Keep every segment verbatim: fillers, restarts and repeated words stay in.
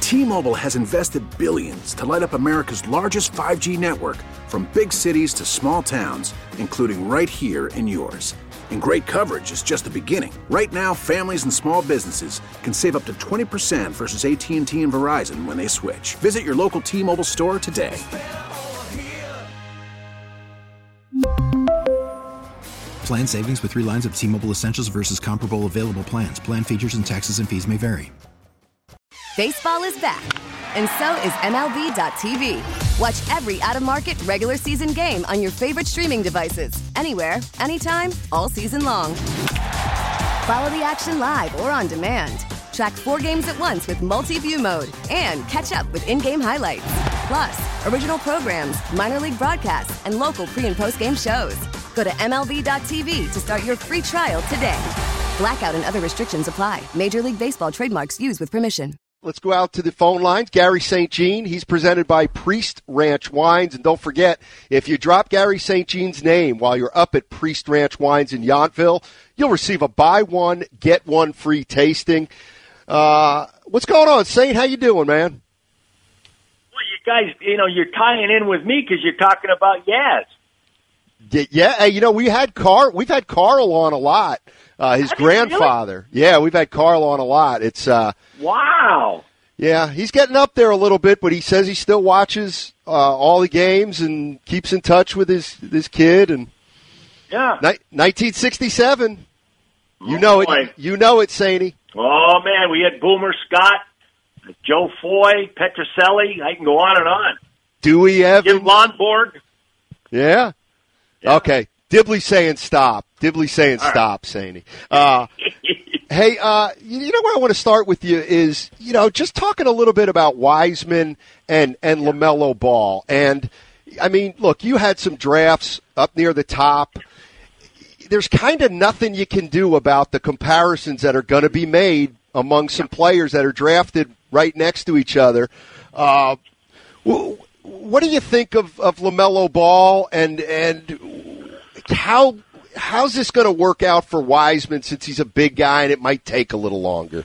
T-Mobile has invested billions to light up America's largest five G network, from big cities to small towns, including right here in yours. And great coverage is just the beginning. Right now, families and small businesses can save up to twenty percent versus A T and T and Verizon when they switch. Visit your local T-Mobile store today. Plan savings with three lines of T-Mobile Essentials versus comparable available plans. Plan features and taxes and fees may vary. Baseball is back, and so is M L B dot T V. Watch every out-of-market regular season game on your favorite streaming devices, anywhere, anytime, all season long. Follow the action live or on demand. Track four games at once with multi-view mode and catch up with in-game highlights. Plus, original programs, minor league broadcasts, and local pre- and post-game shows. Go to M L B dot T V to start your free trial today. Blackout and other restrictions apply. Major League Baseball trademarks used with permission. Let's go out to the phone lines. Gary Saint Jean, he's presented by Priest Ranch Wines. And don't forget, if you drop Gary Saint Jean's name while you're up at Priest Ranch Wines in Yountville, you'll receive a buy one, get one free tasting. Uh, what's going on, Saint? How you doing, man? Well, you guys, you know, you're tying in with me because you're talking about Yaz. Yeah, yeah, hey, you know, we had Car, we've had Carl on a lot. Uh, his grandfather. Really? Yeah, we've had Carl on a lot. It's uh, wow. Yeah, he's getting up there a little bit, but he says he still watches uh, all the games and keeps in touch with his his kid. And yeah, ni- nineteen sixty-seven. You oh, know boy. it. You know it, Sainty. Oh man, we had Boomer Scott, Joe Foy, Petrocelli. I can go on and on. Dewey Evans, Jim Lonborg. Yeah. yeah. Okay. Dibley saying stop. Dibley saying All stop, right. Sainty. Uh, hey, uh, you know where I want to start with you is, you know, just talking a little bit about Wiseman and, and yeah. LaMelo Ball. And, I mean, look, you had some drafts up near the top. There's kind of nothing you can do about the comparisons that are going to be made among some players that are drafted right next to each other. Uh, what do you think of, of LaMelo Ball and and how how's this going to work out for Wiseman since he's a big guy and it might take a little longer?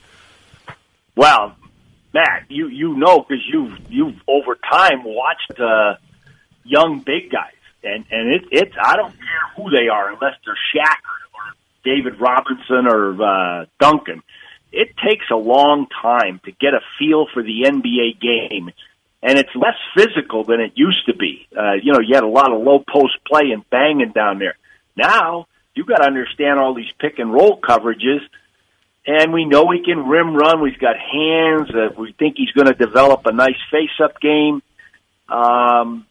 Well, Matt, you you know because you've you've over time watched uh, young big guys, and and it, it's I don't care who they are unless they're Shaq or David Robinson or uh, Duncan. It takes a long time to get a feel for the N B A game. And it's less physical than it used to be. Uh, you know, you had a lot of low post play and banging down there. Now, you got to understand all these pick and roll coverages. And we know he can rim run. We've got hands. Uh, we think he's going to develop a nice face-up game. Um,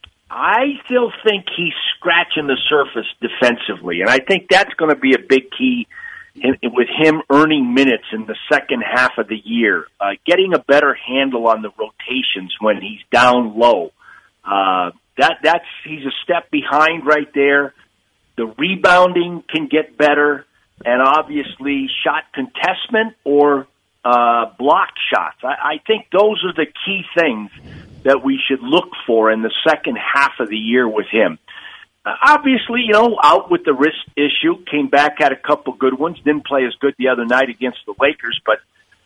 I still think he's scratching the surface defensively. And I think that's going to be a big key in, with him earning minutes in the second half of the year, uh, getting a better handle on the rotations when he's down low. Uh, that that's he's a step behind right there. The rebounding can get better, and obviously shot contestment or uh, block shots. I, I think those are the key things that we should look for in the second half of the year with him. Uh, obviously, you know, out with the wrist issue, came back, had a couple good ones, didn't play as good the other night against the Lakers, but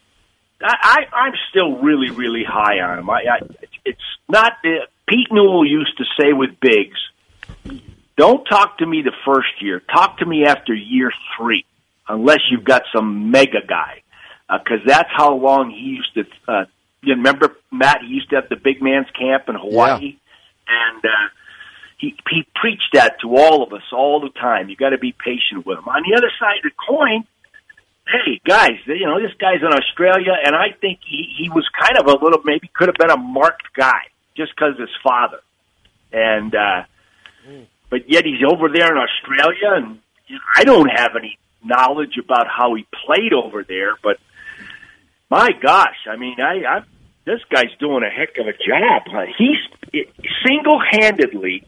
I, I, I'm still really, really high on him. I, I, it's not, uh, Pete Newell used to say with bigs, don't talk to me the first year, talk to me after year three, unless you've got some mega guy, because uh, that's how long he used to, uh, you remember, Matt, he used to have the big man's camp in Hawaii, yeah. and, uh, He, he preached that to all of us all the time. You got to be patient with him. On the other side of the coin, hey, guys, you know, this guy's in Australia, and I think he, he was kind of a little, maybe could have been a marked guy just because of his father. And, uh, but yet he's over there in Australia, and I don't have any knowledge about how he played over there, but my gosh, I mean, I, I this guy's doing a heck of a job. He's it, single-handedly,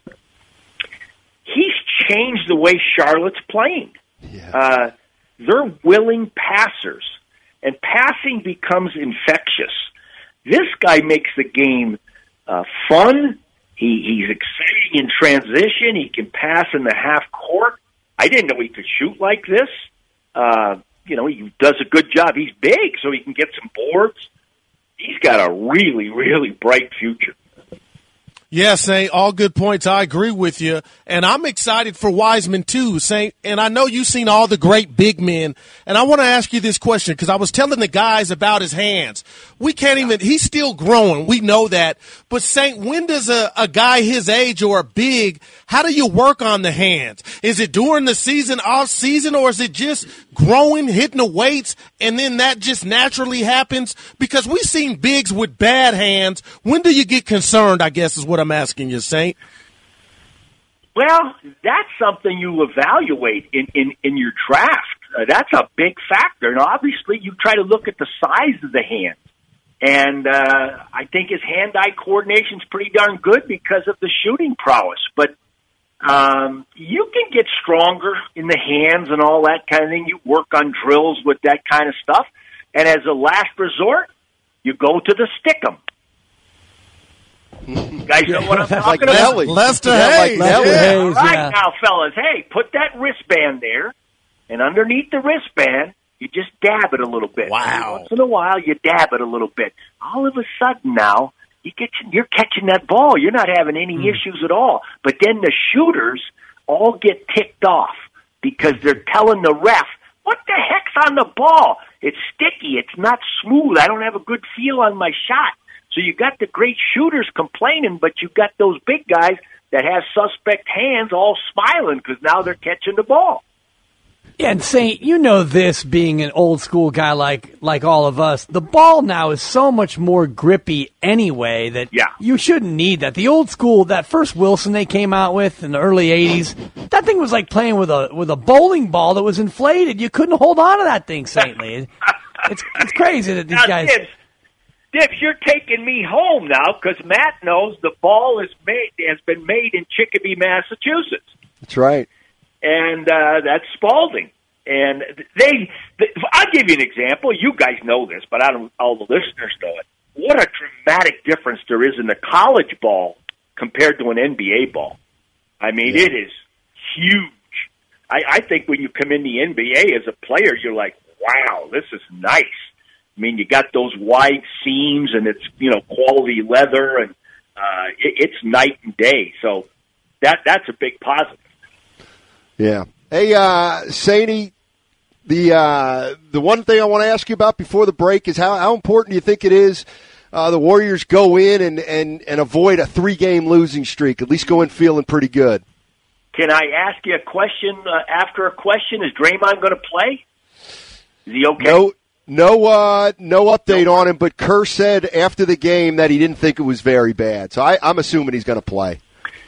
he's changed the way Charlotte's playing. Yeah. Uh, they're willing passers, and passing becomes infectious. This guy makes the game uh, fun. He, he's exciting in transition. He can pass in the half court. I didn't know he could shoot like this. Uh, you know, he does a good job. He's big, so he can get some boards. he's got a really, really bright future. Yes, Saint, all good points. I agree with you. And I'm excited for Wiseman too, Saint. And I know you've seen all the great big men. And I want to ask you this question because I was telling the guys about his hands. We can't even – he's still growing. We know that. But, Saint, when does a, a guy his age or a big – how do you work on the hands? Is it during the season, off season, or is it just growing, hitting the weights, and then that just naturally happens? Because we've seen bigs with bad hands. When do you get concerned, I guess, is what I'm asking you, Saint. Well, that's something you evaluate in, in, in your draft. Uh, that's a big factor. And obviously, you try to look at the size of the hand. And uh, I think his hand-eye coordination is pretty darn good because of the shooting prowess. But um, you can get stronger in the hands and all that kind of thing. You work on drills with that kind of stuff. And as a last resort, you go to the stick-em. You guys know what I'm talking like about? Nelly. Lester Yeah, like Hayes. Nelly. Yeah. All right yeah. now, fellas, hey, put that wristband there, and underneath the wristband, you just dab it a little bit. Wow. Once in a while, you dab it a little bit. All of a sudden now, you get, you're catching that ball. You're not having any Mm. issues at all. But then the shooters all get ticked off because they're telling the ref, what the heck's on the ball? It's sticky. It's not smooth. I don't have a good feel on my shot. So you got the great shooters complaining, but you got those big guys that have suspect hands all smiling because now they're catching the ball. Yeah, and Saint, you know this being an old school guy like like all of us. The ball now is so much more grippy anyway that Yeah. you shouldn't need that. The old school, that first Wilson they came out with in the early eighties, that thing was like playing with a with a bowling ball that was inflated. You couldn't hold on to that thing, Saintly. It's it's crazy that these Now, guys. Dibs, Dibs, you're taking me home now because Matt knows the ball is made has been made in Chicopee, Massachusetts. That's right. And uh, that's Spalding. And they, they, I'll give you an example. You guys know this, but I don't. All the listeners know it. What a dramatic difference there is in the college ball compared to an N B A ball. I mean, Yeah. it is huge. I, I think when you come in the N B A as a player, you're like, wow, this is nice. I mean, you got those wide seams, and it's, you know, quality leather, and uh, it, it's night and day. So that that's a big positive. Yeah. Hey, uh, Sainty, the uh, the one thing I want to ask you about before the break is how, how important do you think it is uh, the Warriors go in and, and, and avoid a three-game losing streak, at least go in feeling pretty good? Can I ask you a question uh, after a question? Is Draymond going to play? Is he okay? No, no, uh, no update on him, but Kerr said after the game that he didn't think it was very bad. So I, I'm assuming he's going to play.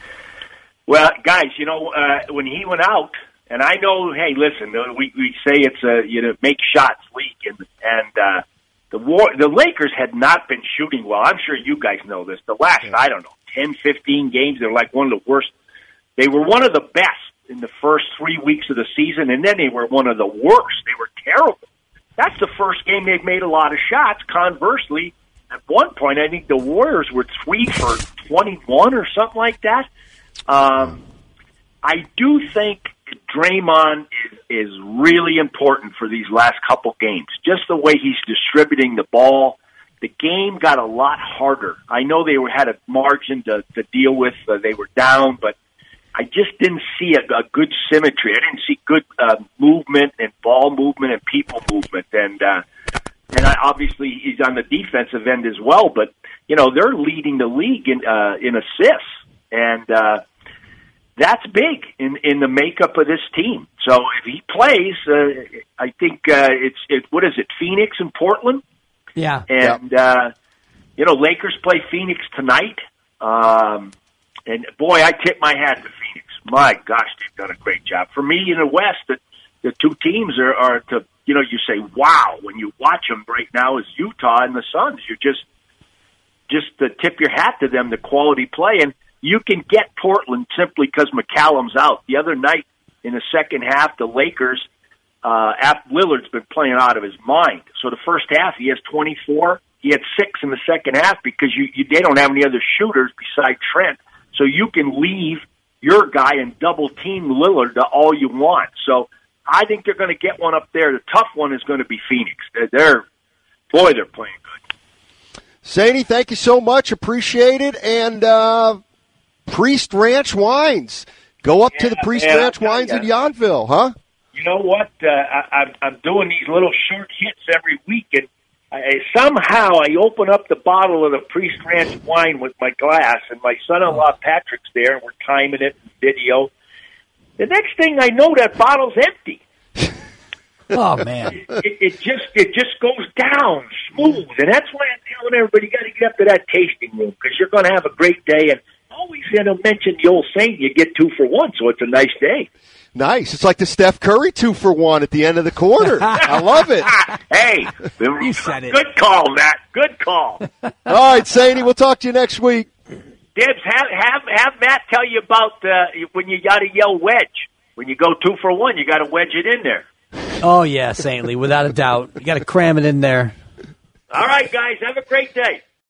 Well, guys, you know, uh, when he went out, and I know, hey, listen, we, we say it's a, you know, make shots leak, and, and uh, the war, the Lakers had not been shooting well. I'm sure you guys know this. The last, I don't know, ten, fifteen games, they're like one of the worst. They were one of the best in the first three weeks of the season, and then they were one of the worst. They were terrible. That's the first game they've made a lot of shots. Conversely, at one point, I think the Warriors were three for twenty-one or something like that. Um, I do think Draymond is, is really important for these last couple games. Just the way he's distributing the ball. The game got a lot harder. I know they were, had a margin to, to deal with. Uh, they were down, but I just didn't see a, a good symmetry. I didn't see good uh, movement and ball movement and people movement. And uh, and I, obviously he's on the defensive end as well. But you know they're leading the league in uh, in assists, and uh, that's big in in the makeup of this team. So if he plays, uh, I think uh, it's it. What is it? Phoenix and Portland. Yeah. And uh, you know Lakers play Phoenix tonight. Um, And, boy, I tip my hat to Phoenix. My gosh, they've done a great job. For me, in the West, the, the two teams are, are to, you know, you say, wow, when you watch them right now is Utah and the Suns. You just just to tip your hat to them, the quality play. And you can get Portland simply because McCallum's out. The other night in the second half, the Lakers, uh, Lillard's been playing out of his mind. So the first half, he has twenty-four. He had six in the second half because you, you they don't have any other shooters beside Trent. So you can leave your guy and double team Lillard to all you want. So I think they're going to get one up there. The tough one is going to be Phoenix. They're, they're boy, they're playing good. Sandy, thank you so much. Appreciate it. And uh, Priest Ranch Wines. Go up yeah, to the Priest man, Ranch Wines you. in Yountville, huh? You know what? Uh, I, I'm, I'm doing these little short hits every week, and I, somehow I open up the bottle of the Priest Ranch wine with my glass, and my son-in-law Patrick's there, and we're timing it in video. The next thing I know, that bottle's empty. Oh man! It, it, it just it just goes down smooth, and that's why I'm telling everybody you got to get up to that tasting room because you're going to have a great day. And always going to mention the old saying, you get two for one, so it's a nice day. Nice. It's like the Steph Curry two for one at the end of the quarter. I love it. Hey, you said it. Good call, Matt. Good call. All right, Sandy, we'll talk to you next week. Dibs, have have have Matt tell you about uh, when you got to yell wedge. When you go two for one, you got to wedge it in there. Oh, yeah, Saintly, without a doubt. You got to cram it in there. All right, guys, have a great day.